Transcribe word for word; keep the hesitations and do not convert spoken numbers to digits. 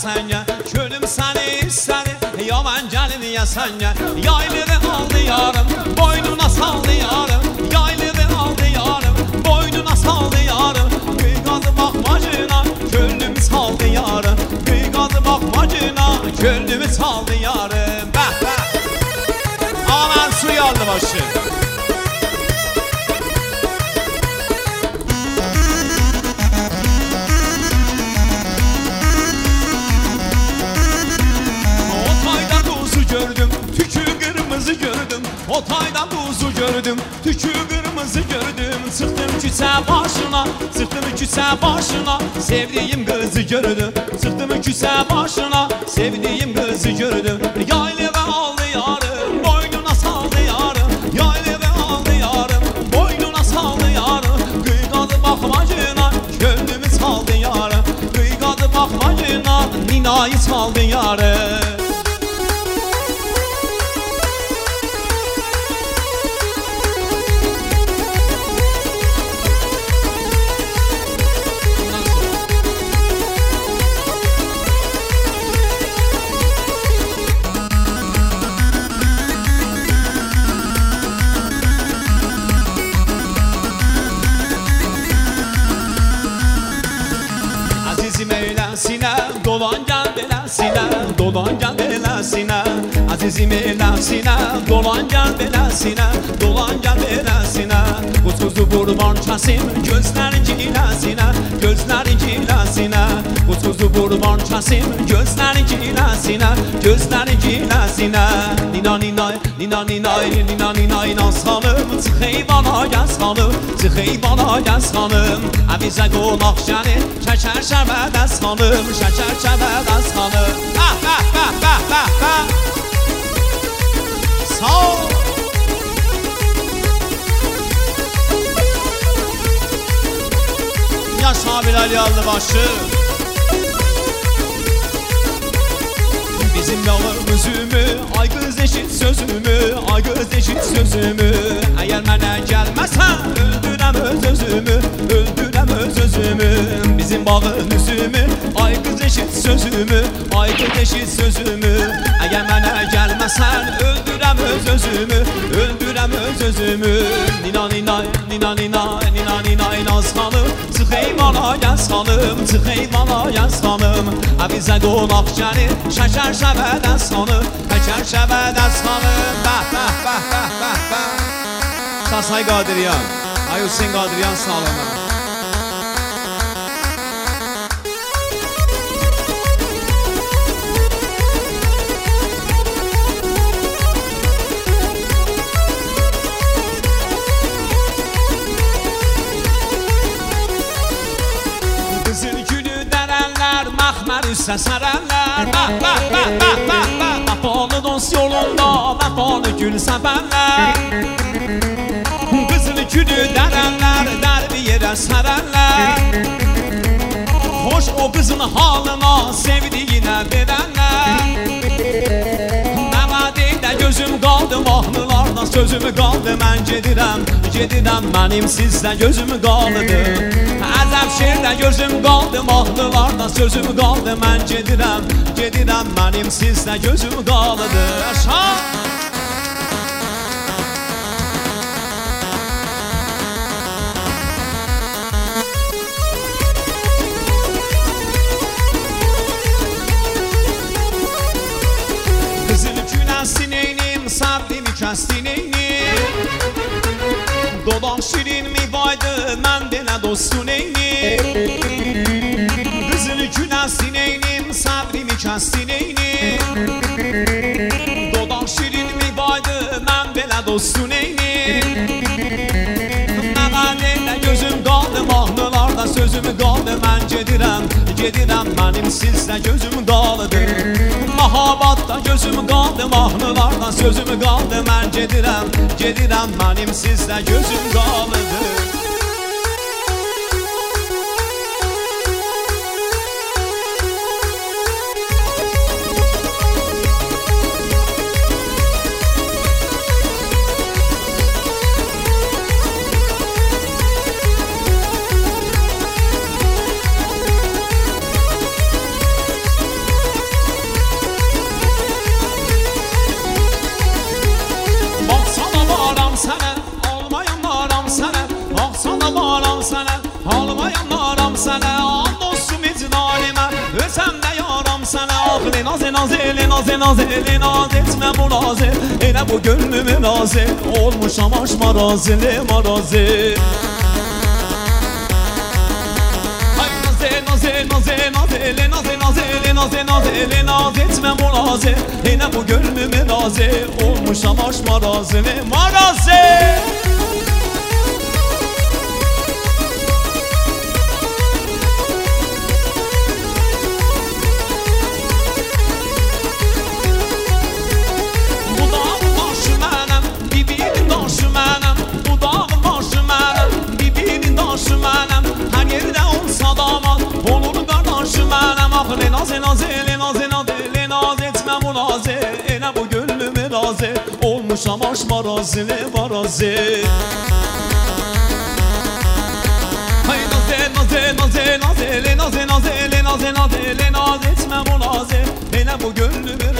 sen gel. Gönlüm seni istedi, yaman gelin ya sen gel. Yaylığı aldı yarım, boynuna saldı yarım. Yaylığı aldı yarım, boynuna saldı yarım. Kıygadı bakmacına, gönlümü saldı yarım. Kıygadı bakmacına, gönlümü saldı yarım. Bəh bəh. Aman su yaldı başı. Gördüm, tükü kırmızı gördüm. Otaydan buzu gördüm, tükü kırmızı gördüm. Sıktım küçe başına, sıktım küçe başına. Sevdiğim kızı gördüm, sıktım küçe başına. Sevdiğim kızı gördüm. Yaylığı aldı yarım, boynuna saldı yarım. Yaylığı aldı yarım, boynuna saldı yarım. Kıygadı bakmacına, gönlümü saldı yarım. Kıygadı bakmacına, ninayı saldı yarım. Dolan gel belasine, dolan gel belasine. Azizim elasine, dolan gel belasine, dolan gel belasine. Kuzkuzu kurban kesim, gözlerin cilasine, gözlerin cilasine. Kuzkuzu kurban kesim, gözlerin cilasine, gözlerin cilasine. Nina nina, nina nina, nina nina ina sanım. Çıxey bana gel sanım, çıxey bana gel sanım. Abize qonak gəlir, şəkər şəbədə sanım, şəkər şəbədə sanım. Bəh bəh bəh bəh bəh bəh. Sağ ol. Yaş Abil Ali Allıbaşı. Bizim yalım üzümü, ay kız eşit sözümü, ay kız eşit sözümü. Eğer mənə gəlməsən, öldürəm öz özümü, öldürəm öz özümü. Bizim bağın üzümü, ay kız eşit sözümü, ay kız eşit sözümü. Eğer mənə gəlməsən, öldürəm öz özümü, öldürəm öz özümü. Nina nina, nina nina, nina nina ina sanım. Çıxey bana gel sanım, çıxey bana gel sanım. Bizə qonaq gəlir, şəkər şəbədə sanım, şəkər şəbədə sanım. Bəh bəh bəh bəh bəh bəh. Sasay Qadiryan, ay Hüseyin Qadiryan sağlamam. Məxmər üstə sərənlər, bəh bəh bəh bəh bəh bəh. Vəfalı dost yolunda, vəfalı gül səbənlər. Qızıl gülü dərənlər, dərbi yerə sərənlər. Xoş o qızın halına, sevdiyinə verənlər. Məvədində gözüm qaldı, mahnılarda sözümü qaldı. Mən gedirəm, gedirəm, mənim sizdə gözüm qaldı. Əzəb şerdə gözüm qaldı, mahnılarda sözüm qaldı. Mən gedirəm, gedirəm, mənim sizdə gözüm qaldı. Aşağı! Qızıl küləsin eynim, səbrimi kəstin eynim. Dodaq şirin mi baydı, mən belə dostun eynim. Qızıl küləsin eynim, səbrimi kəstin eynim. Dodaq şirin mi baydı, mən belə dostun eynim. Məqalədə gözüm qaldı, mahnılarda sözüm qaldı. Mən gedirəm, gedirəm, mənim sizdə gözüm qaldı. Mahabatda gözüm qaldı, mahnılarda sözüm qaldı. Mən gedirəm, gedirəm, mənim sizdə gözüm qaldı. naze naze naze naze naz etme bu naze. Elə bu gönlümü naze olmuşam aş marazili marazi. Naze naze naze naze naze naze naze naz etme bu naze. Elə bu gönlümü naze olmuşam aş marazili marazi. Le naze naze le naze naze le naz etme bu naze. Elə bu gönlümü naze olmuşam aş marazili marazi. Hay naze naze naze naze le naze naze le naze naze le naz etme bu naze. Elə bu gönlümü